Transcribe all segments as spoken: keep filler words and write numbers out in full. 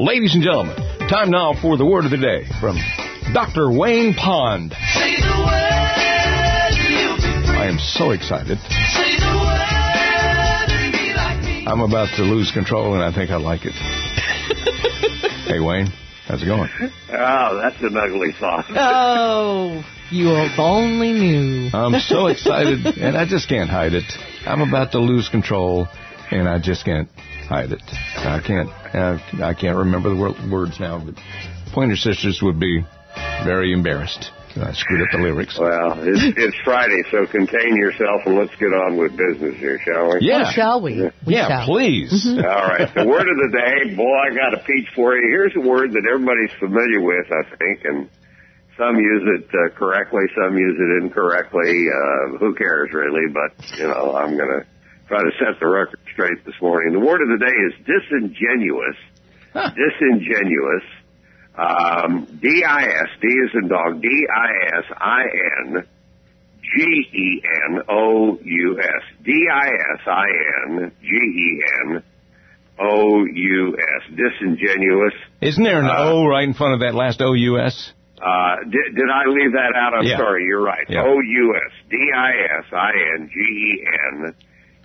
Ladies and gentlemen, time now for the word of the day from Doctor Wayne Pond. Say the word, you'll be free. I am so excited. Say the word and be like me. I'm about to lose control, and I think I like it. Hey, Wayne, how's it going? Oh, that's an ugly thought. Oh, you only knew. I'm so excited, and I just can't hide it. I'm about to lose control, and I just can't hide it. I can't. Uh, I can't remember the wor- words now, but Pointer Sisters would be very embarrassed. I screwed up the lyrics. Well, it's, it's Friday, so contain yourself and let's get on with business here, shall we? Yeah. Oh, shall we? we yeah, shall. please. All right. The word of the day, boy, I got a peach for you. Here's a word that everybody's familiar with, I think, and some use it uh, correctly, some use it incorrectly. Uh, who cares, really? But, you know, I'm going to try to set the record straight this morning. The word of the day is disingenuous. Huh. Disingenuous. Um, D I S, D is in dog, D I S I N G E N O U S. D I S I N G E N O U S. Disingenuous. Isn't there an Uh, O right in front of that last O U S? Uh, did, did I leave that out? I'm Yeah. sorry, you're right. Yeah. O U S. D I S I N G E N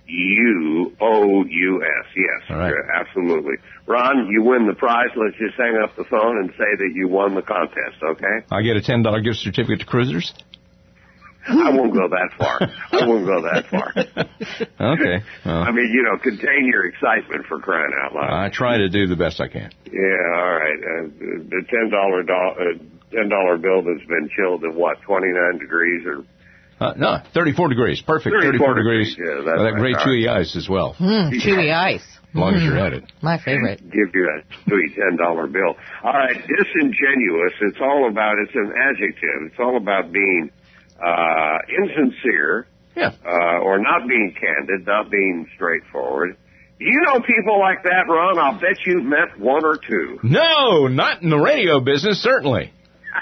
U O U S. Yes, All right. uh, absolutely. Ron, you win the prize. Let's just hang up the phone and say that you won the contest, okay? I get a ten dollar gift certificate to Cruisers? I won't go that far. I won't go that far. Okay. Well, I mean, you know, contain your excitement for crying out loud. I try to do the best I can. Yeah, all right. Uh, the ten dollar do- uh, ten dollar bill that's been chilled at what, twenty-nine degrees or Uh, no, thirty-four degrees. Perfect. thirty-four thirty-four degrees. degrees. Yeah, that's With that right. great All chewy ice as well. Mm, chewy ice. As long as you're at it. My favorite. give you a sweet ten dollar bill. All right, disingenuous. It's all about. It's an adjective. It's all about being uh, insincere, Yeah. uh, or not being candid, not being straightforward. Do you know people like that, Ron? I'll bet you've met one or two. No, not in the radio business, certainly.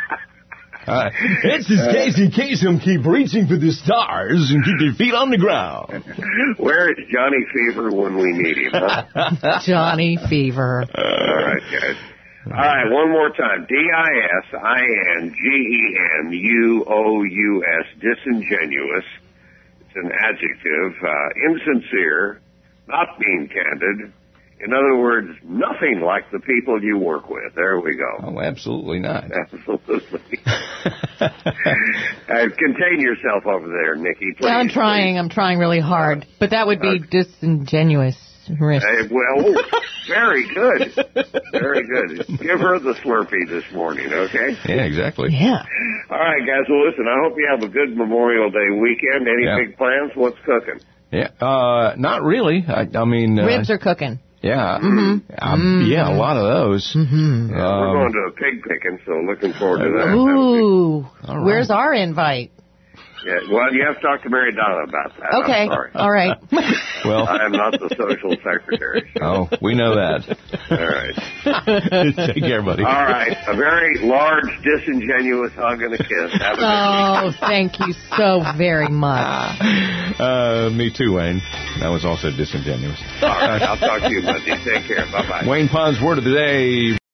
Uh, it's just Casey Kasem. Keep reaching for the stars and keep your feet on the ground. Where is Johnny Fever when we need him? Huh? Johnny Fever. All right, guys. All right, one more time. D I S I N G E N U O U S, disingenuous. It's an adjective. Uh, insincere, not being candid. In other words, nothing like the people you work with. There we go. Oh, absolutely not. Absolutely. uh, contain yourself over there, Nikki. Please, I'm trying. please. I'm trying really hard. But that would be disingenuous. Hey, well, very good. Very good. Give her the Slurpee this morning, okay? Yeah, exactly. Yeah. All right, guys. Well, listen, I hope you have a good Memorial Day weekend. Any Yeah. big plans? What's cooking? Yeah, uh, not really. I, I mean, uh, Ribs are cooking. yeah, Mm-hmm. um, yeah, a lot of those. Mm-hmm. Yeah, Um, we're going to a pig picking, so looking forward to that. That'll Ooh. All right. Where's our invite? be- yeah, well, you have to talk to Mary Donna about that. Okay. I'm sorry. All right. Well, I am not the social secretary. So. oh, we know that. All right. Take care, buddy. All right. A very large, disingenuous hug and a kiss. Have a good Oh, thank you so very much. Uh, me too, Wayne. That was also disingenuous. All right. I'll talk to you Monday. Take care. Bye-bye. Wayne Pond's word of the day.